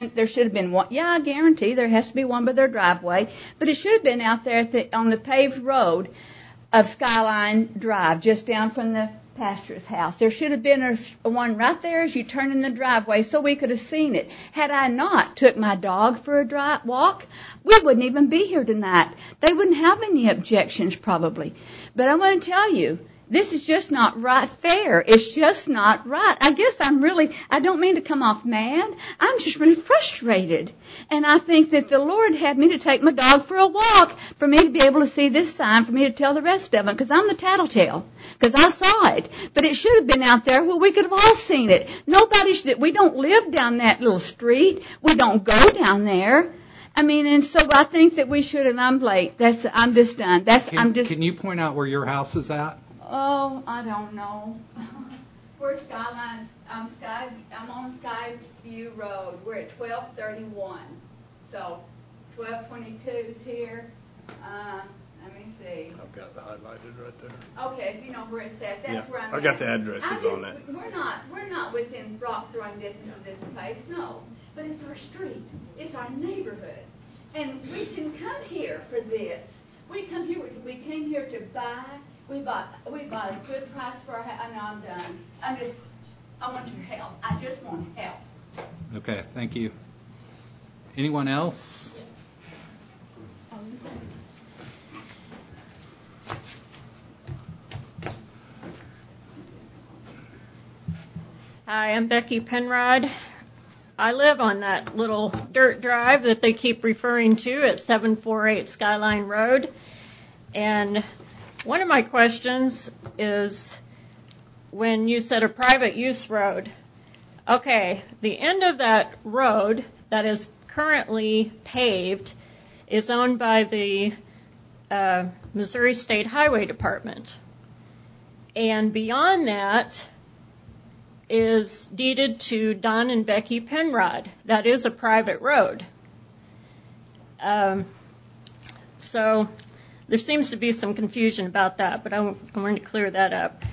there should have been one. Yeah, I guarantee there has to be one by their driveway, but it should have been out there on the paved road of Skyline Drive, just down from the pastor's house. There should have been a one right there as you turn in the driveway so we could have seen it. Had I not took my dog for a walk, we wouldn't even be here tonight. They wouldn't have any objections probably. But I want to tell you, this is just not right, fair. It's just not right. I guess I don't mean to come off mad. I'm just really frustrated. And I think that the Lord had me to take my dog for a walk for me to be able to see this sign, for me to tell the rest of them, because I'm the tattletale, because I saw it. But it should have been out there where we could have all seen it. We don't live down that little street. We don't go down there. I mean, and so I think that we should, and I'm late. I'm just done. Can you point out where your house is at? Oh, I don't know. We're Skyline. I'm on Skyview Road. We're at 1231. So 1222 is here. Let me see. I've got it highlighted right there. Okay, if you know where it's at, that's where I'm at. I got the addresses on that. We're not within rock throwing distance of this place, no. But it's our street. It's our neighborhood. And we didn't come here for this. We came here to buy. We bought a good price for our house. I know I'm done. I want your help. I just want help. Okay, thank you. Anyone else? Yes. Hi, I'm Becky Penrod. I live on that little dirt drive that they keep referring to at 748 Skyline Road. And one of my questions is when you said a private use road. Okay, the end of that road that is currently paved is owned by the Missouri State Highway Department. And beyond that is deeded to Don and Becky Penrod. That is a private road. So there seems to be some confusion about that, but I want to clear that up.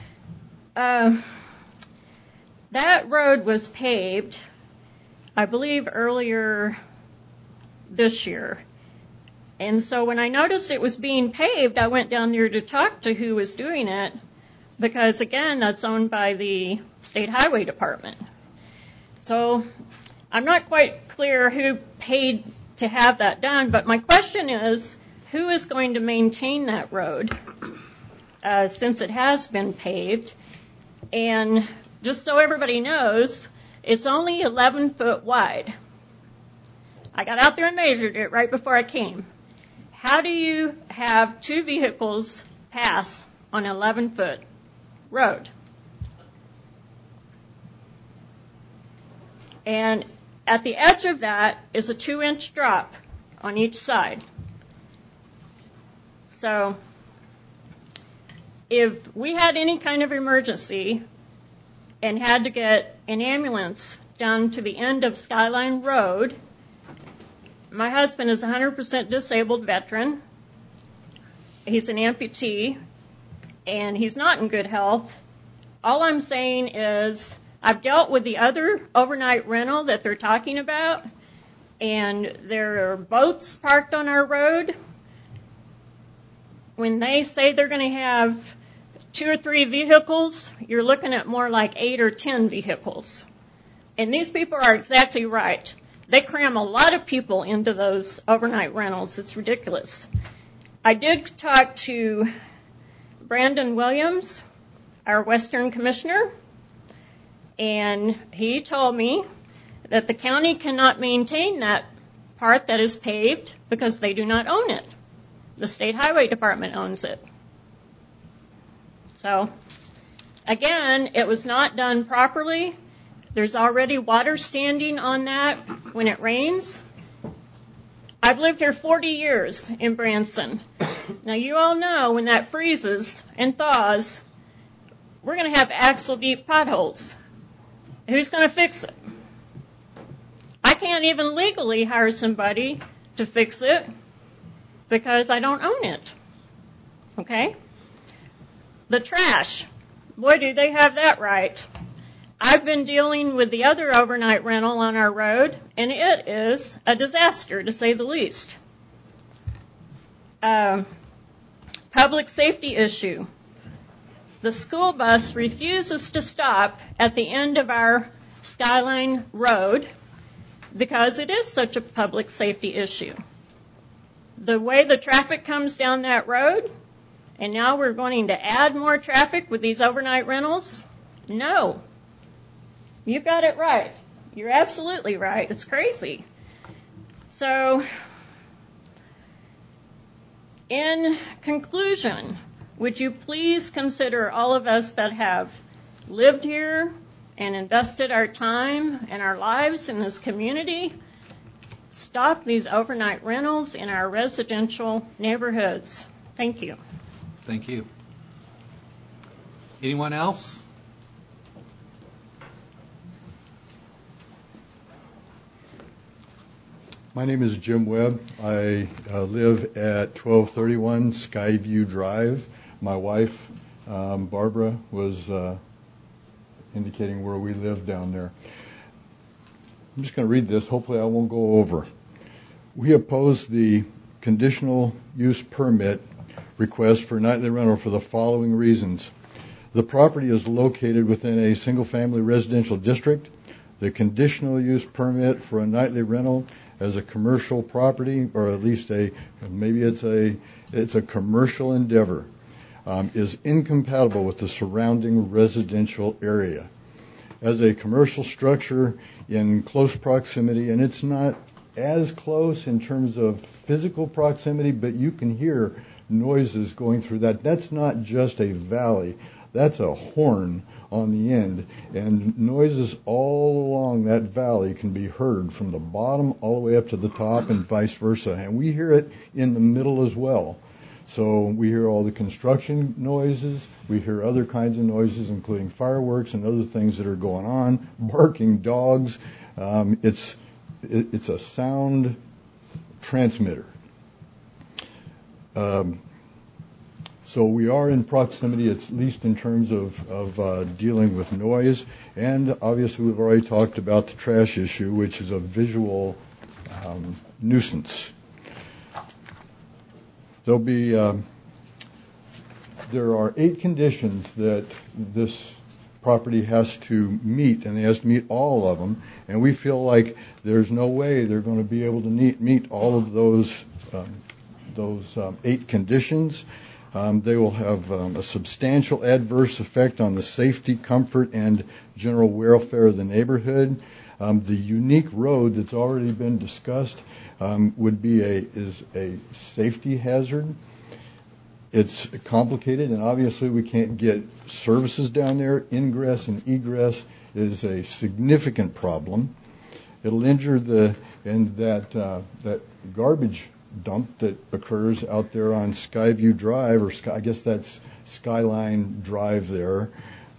That road was paved, I believe, earlier this year. And so when I noticed it was being paved, I went down there to talk to who was doing it, because, again, that's owned by the State Highway Department. So I'm not quite clear who paid to have that done, but my question is, who is going to maintain that road since it has been paved? And just so everybody knows, it's only 11 foot wide. I got out there and measured it right before I came. How do you have two vehicles pass on an 11-foot road? And at the edge of that is a 2-inch drop on each side. So if we had any kind of emergency and had to get an ambulance down to the end of Skyline Road, my husband is a 100% disabled veteran. He's an amputee, and he's not in good health. All I'm saying is I've dealt with the other overnight rental that they're talking about, and there are boats parked on our road. When they say they're going to have 2 or 3 vehicles, you're looking at more like 8 or 10 vehicles. And these people are exactly right. They cram a lot of people into those overnight rentals. It's ridiculous. I did talk to Brandon Williams, our Western Commissioner, and he told me that the county cannot maintain that part that is paved because they do not own it. The State Highway Department owns it. So, again, it was not done properly. There's already water standing on that when it rains. I've lived here 40 years in Branson. Now, you all know when that freezes and thaws, we're going to have axle-deep potholes. Who's going to fix it? I can't even legally hire somebody to fix it because I don't own it. Okay? The trash. Boy, do they have that right. I've been dealing with the other overnight rental on our road, and it is a disaster, to say the least. Public safety issue. The school bus refuses to stop at the end of our Skyline Road because it is such a public safety issue. The way the traffic comes down that road, and now we're going to add more traffic with these overnight rentals? No. You got it right. You're absolutely right. It's crazy. So, in conclusion, would you please consider all of us that have lived here and invested our time and our lives in this community, stop these overnight rentals in our residential neighborhoods? Thank you. Thank you. Anyone else? My name is Jim Webb. I live at 1231 Skyview Drive. My wife, Barbara, was indicating where we live down there. I'm just going to read this. Hopefully I won't go over. We oppose the conditional use permit request for nightly rental for the following reasons. The property is located within a single-family residential district. The conditional use permit for a nightly rental as a commercial property, or at least it's a commercial endeavor, is incompatible with the surrounding residential area. As a commercial structure in close proximity, and it's not as close in terms of physical proximity, but you can hear noises going through that. That's not just a valley. That's a horn on the end, and noises all along that valley can be heard from the bottom all the way up to the top and vice versa, and we hear it in the middle as well. So we hear all the construction noises, we hear other kinds of noises, including fireworks and other things that are going on, barking dogs. It's a sound transmitter. So we are in proximity, at least in terms of dealing with noise. And obviously we've already talked about the trash issue, which is a visual nuisance. There are 8 conditions that this property has to meet, and it has to meet all of them. And we feel like there's no way they're going to be able to meet all of those 8 conditions. They will have a substantial adverse effect on the safety, comfort, and general welfare of the neighborhood. The unique road that's already been discussed is a safety hazard. It's complicated, and obviously we can't get services down there. Ingress and egress is a significant problem. It'll injure that garbage dump that occurs out there on Skyview Drive, or I guess that's Skyline Drive there.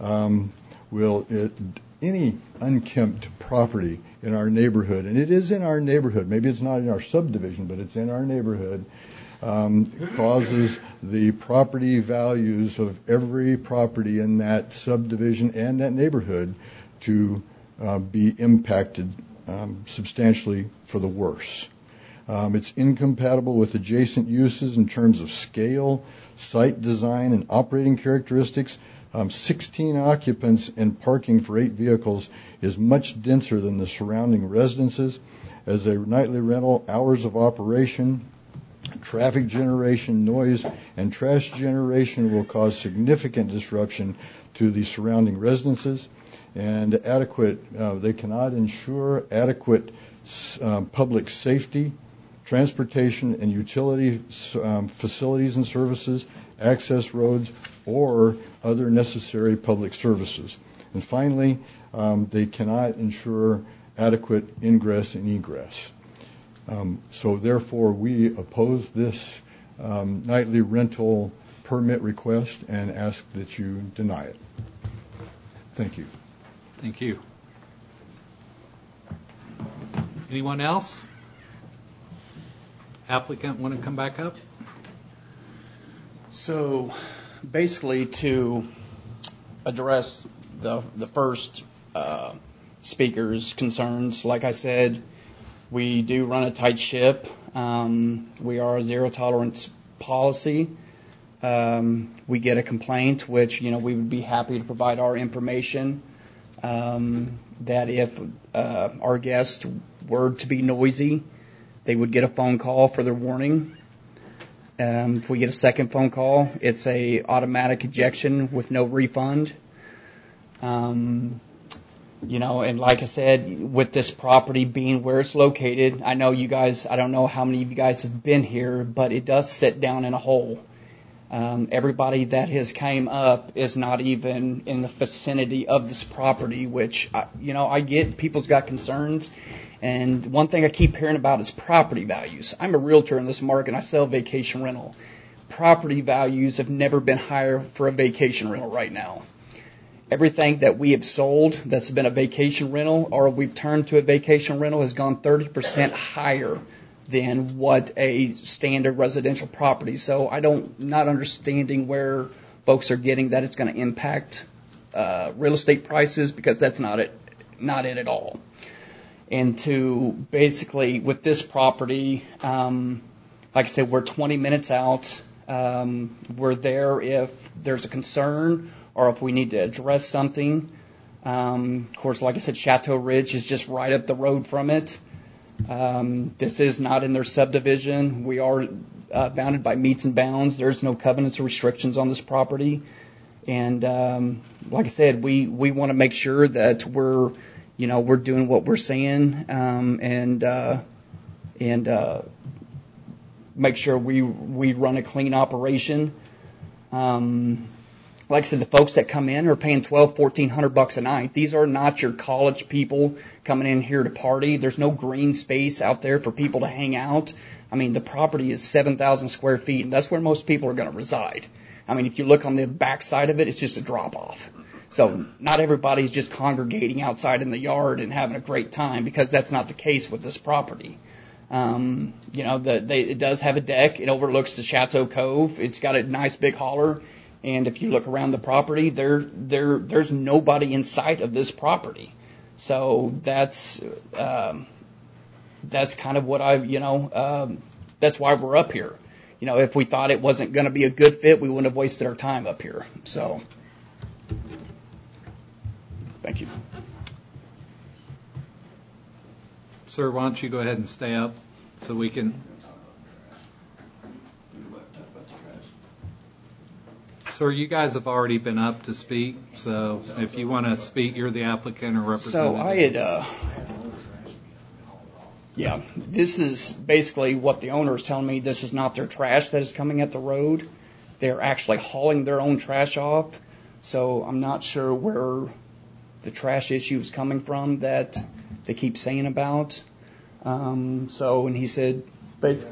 Any unkempt property in our neighborhood, and it is in our neighborhood, maybe it's not in our subdivision, but it's in our neighborhood, causes the property values of every property in that subdivision and that neighborhood to be impacted substantially for the worse. It's incompatible with adjacent uses in terms of scale, site design, and operating characteristics. 16 occupants and parking for 8 vehicles is much denser than the surrounding residences. As a nightly rental, hours of operation, traffic generation, noise, and trash generation will cause significant disruption to the surrounding residences. And they cannot ensure adequate public safety, transportation and utility facilities and services, access roads, or other necessary public services. And finally, they cannot ensure adequate ingress and egress. So therefore, we oppose this nightly rental permit request and ask that you deny it. Thank you. Thank you. Anyone else? Applicant want to come back up? So basically, to address the first speaker's concerns. Like I said, we do run a tight ship. We are a zero tolerance policy. We get a complaint, which, we would be happy to provide our information, that if our guests were to be noisy, they would get a phone call for their warning. If we get a second phone call, it's a automatic ejection with no refund. And like I said, with this property being where it's located, I know you guys, I don't know how many of you guys have been here, but it does sit down in a hole. Everybody that has came up is not even in the vicinity of this property, which, I get people's got concerns. And one thing I keep hearing about is property values. I'm a realtor in this market, and I sell vacation rental. Property values have never been higher for a vacation rental right now. Everything that we have sold that's been a vacation rental or we've turned to a vacation rental has gone 30% higher than what a standard residential property. So not understanding where folks are getting that it's going to impact real estate prices, because that's not it at all. And to basically, with this property, like I said, we're 20 minutes out. We're there if there's a concern or if we need to address something. Of course, like I said, Chateau Ridge is just right up the road from it. This is not in their subdivision. We are bounded by meets and bounds. There's no covenants or restrictions on this property. And like I said, we want to make sure that we're doing what we're saying, and make sure we run a clean operation. Like I said, the folks that come in are paying $1,200-$1,400 a night. These are not your college people coming in here to party. There's no green space out there for people to hang out. I mean, the property is 7,000 square feet, and that's where most people are going to reside. I mean, if you look on the back side of it, it's just a drop-off. So not everybody's just congregating outside in the yard and having a great time, because that's not the case with this property. It does have a deck. It overlooks the Chateau Cove. It's got a nice big holler. And if you look around the property, there's nobody in sight of this property. So that's kind of what that's why we're up here. If we thought it wasn't going to be a good fit, we wouldn't have wasted our time up here. So, thank you. Sir, why don't you go ahead and stay up so we can... Sir, you guys have already been up to speak, so if you want to speak, you're the applicant or representative. So this is basically what the owner is telling me. This is not their trash that is coming at the road. They're actually hauling their own trash off. So I'm not sure where the trash issue is coming from that they keep saying about. And he said, basically,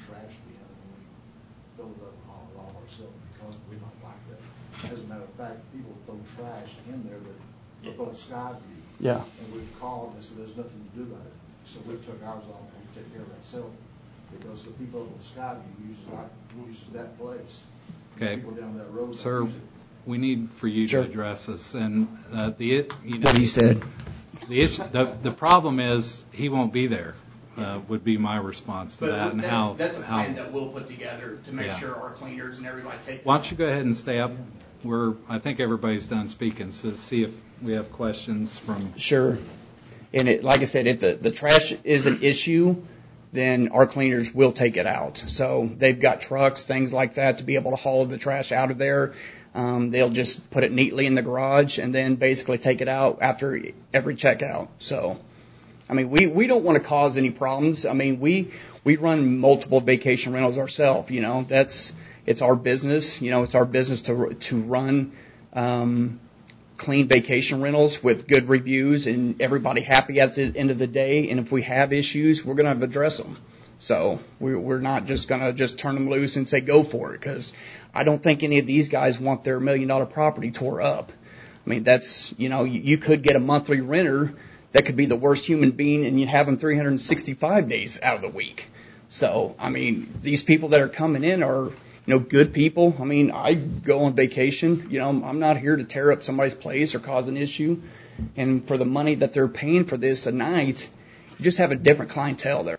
as a matter of fact, people throw trash in there that both Skyview. Yeah. And we called and said there's nothing to do about it. So we took ours off and we take care of ourselves, because the people on Skyview use that place. Okay. People down that road. Sir, we need for you to address this. And what he said. The problem is he won't be there. Would be my response to that. And that's a plan that we'll put together to make sure our cleaners and everybody take. Why don't you go ahead and stay up? I think everybody's done speaking, so see if we have questions from. Sure. And like I said, if the trash is an issue, then our cleaners will take it out. So they've got trucks, things like that, to be able to haul the trash out of there. They'll just put it neatly in the garage and then basically take it out after every checkout. So, I mean, we don't want to cause any problems. I mean, we run multiple vacation rentals ourselves. It's our business. It's our business to run clean vacation rentals with good reviews and everybody happy at the end of the day. And if we have issues, we're going to address them. So we're not just going to just turn them loose and say go for it, because I don't think any of these guys want their $1 million property tore up. I mean, that's, you could get a monthly renter that could be the worst human being, and you have them 365 days out of the week. So, I mean, these people that are coming in are, good people. I mean, I go on vacation. I'm not here to tear up somebody's place or cause an issue. And for the money that they're paying for this a night, you just have a different clientele there.